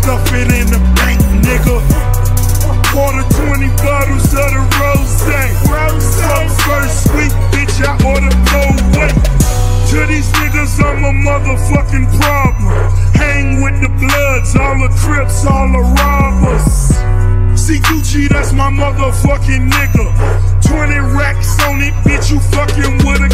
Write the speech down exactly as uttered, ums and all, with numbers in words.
stuff it in the bank, nigga. Order twenty bottles of the rosé. Fuck first sweet, bitch, I order no way. To these niggas, I'm a motherfucking problem. Hang with the Bloods, all the Crips, all the robbers. See Gucci, that's my motherfucking nigga. Twenty racks on it, bitch, you fucking with a